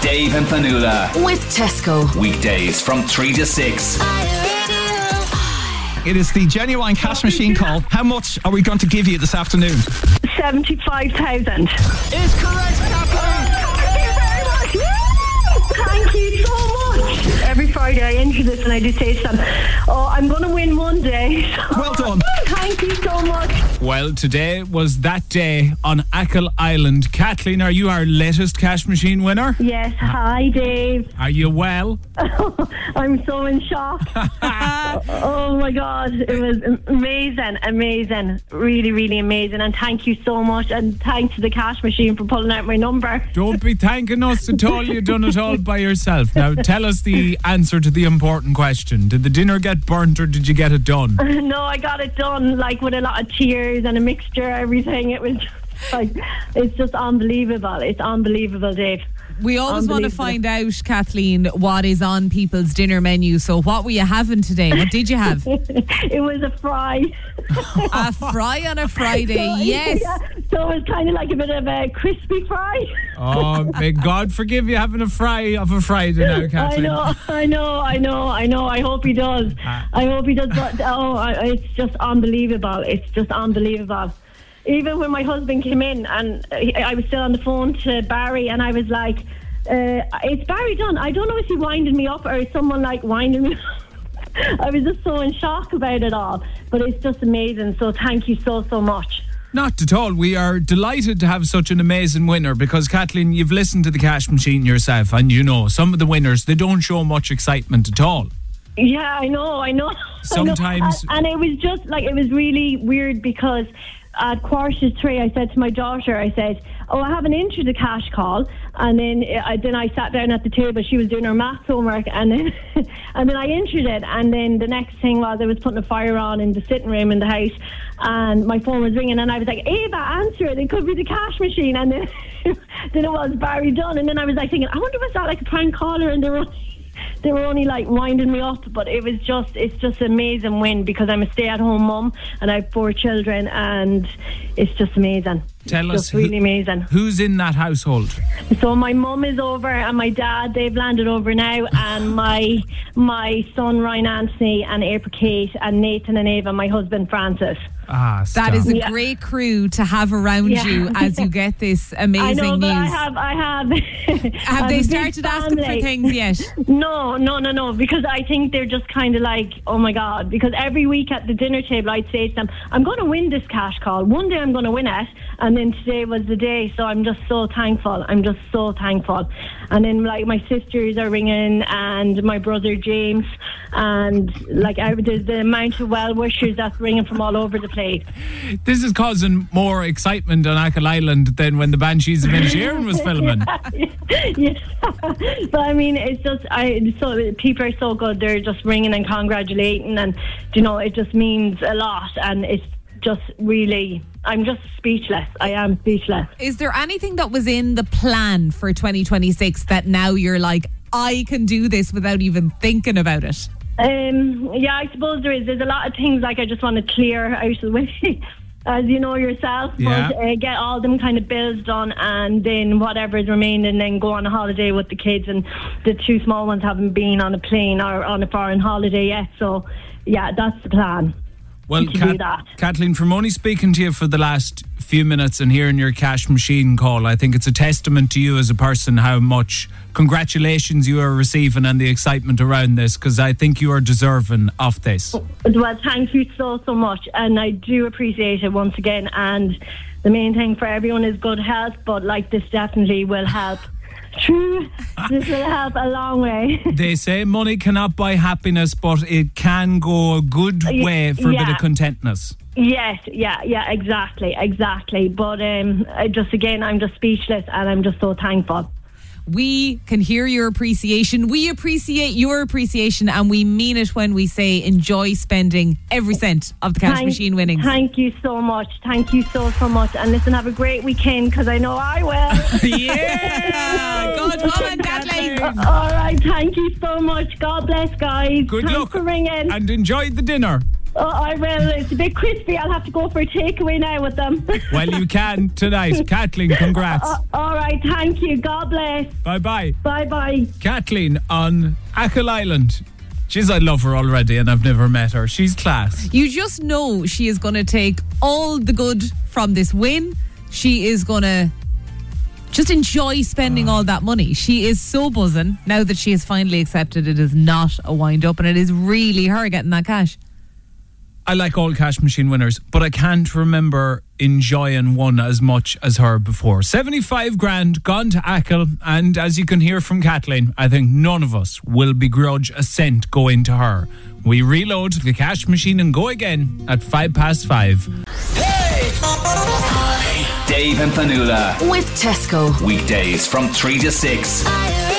Dave and Fanula. With Tesco. Weekdays from 3 to 6. It is the genuine cash machine call. How much are we going to give you this afternoon? 75,000. Is correct, Kathleen. Thank you very much. Woo! Thank you so much. Every Friday I enter this and I do say to them, oh, I'm going to win one day. Well done. Thank you so much. Well, today was that day on Achill Island. Kathleen, are you our latest cash machine winner? Yes, hi Dave. Are you well? I'm so in shock. Oh my God, it was amazing, really, really amazing. And thank you so much, and thanks to the cash machine for pulling out my number. Don't be thanking us at all. You've done it all by yourself. Now, tell us the answer to the important question. Did the dinner get burnt or did you get it done? No, I got it done, like with a lot of tears and a mixture, everything. It was just, like, it's just unbelievable. It's unbelievable, Dave. We always want to find out, Kathleen, what is on people's dinner menu. So what were you having today? What did you have? It was a fry. A fry on a Friday, yes. Yeah, so it was kind of like a bit of a crispy fry. Oh, may God forgive you having a fry of a Friday now, Kathleen. I know. I hope he does. But it's just unbelievable. It's just unbelievable. Even when my husband came in and I was still on the phone to Barry and I was like, it's Barry done. I don't know if he winded me up or is someone like winding me up. I was just so in shock about it all. But it's just amazing. So thank you so much. Not at all. We are delighted to have such an amazing winner because, Kathleen, you've listened to the cash machine yourself and you know some of the winners, they don't show much excitement at all. Yeah, I know. Sometimes. And it was just like, it was really weird because at 2:45 I said to my daughter, I said, oh, I haven't entered the cash call. And then I sat down at the table. She was doing her maths homework, and then I entered it. And then the next thing was I was putting a fire on in the sitting room in the house, and my phone was ringing, and I was like, Ava, answer it. It could be the cash machine. And then it was Barry Dunn. And then I was like thinking, I wonder was that like a prank caller, and they were only like winding me up. But it's just an amazing win because I'm a stay-at-home mum and I have 4 children, and it's just amazing. Tell us, really amazing. Who's in that household? So my mum is over and my dad, they've landed over now, and my son Ryan Anthony and April Kate and Nathan and Ava, my husband Francis. That is a great crew to have around you as you get this amazing I know, news. But I have Have they started asking for things yet? No, because I think they're just kind of like, oh my God, because every week at the dinner table I'd say to them, I'm going to win this cash call. One day I'm going to win it, and then today was the day, so I'm just so thankful. And then like my sisters are ringing and my brother James, and like the amount of well-wishers that's ringing from all over the place. This is causing more excitement on Achill Island than when the Banshees of Inisherin was filming. Yeah. But I mean, it's just people are so good. They're just ringing and congratulating, and it just means a lot. And it's just really, I'm just speechless. I am speechless. Is there anything that was in the plan for 2026 that now you're like, I can do this without even thinking about it? Yeah, I suppose there is. There's a lot of things like I just want to clear out of the way, as you know yourself. Yeah. But get all them kind of bills done, and then whatever is remaining, and then go on a holiday with the kids. And the 2 small ones haven't been on a plane or on a foreign holiday yet. So, yeah, that's the plan. Well, Kathleen, from only speaking to you for the last few minutes and hearing your cash machine call, I think it's a testament to you as a person how much congratulations you are receiving and the excitement around this, because I think you are deserving of this. Well, thank you so much, and I do appreciate it once again. And the main thing for everyone is good health, but like this definitely will help. True, this will help a long way. They say money cannot buy happiness, but it can go a good way for a bit of contentness. Yes, yeah, exactly. But I'm just speechless, and I'm just so thankful. We can hear your appreciation. We appreciate your appreciation, and we mean it when we say enjoy spending every cent of the cash machine winnings. Thank you so much. Thank you so much. And listen, have a great weekend, because I know I will. Yeah! Good woman, Kathleen. All right, thank you so much. God bless, guys. Good Thanks luck for ringing. and enjoy the dinner. Oh, I will. It's a bit crispy. I'll have to go for a takeaway now with them. Well, you can tonight. Kathleen, congrats. All right. right, thank you. God bless. Bye-bye. Bye-bye. Kathleen on Achill Island. Jeez, I love her already and I've never met her. She's class. You just know she is going to take all the good from this win. She is going to just enjoy spending all that money. She is so buzzing now that she has finally accepted it is not a wind-up and it is really her getting that cash. I like all cash machine winners, but I can't remember enjoying one as much as her before. 75 grand gone to Achill, and as you can hear from Kathleen, I think none of us will begrudge a cent going to her. We reload the cash machine and go again at 5:05. Dave and Fanula. With Tesco. Weekdays from 3 to 6.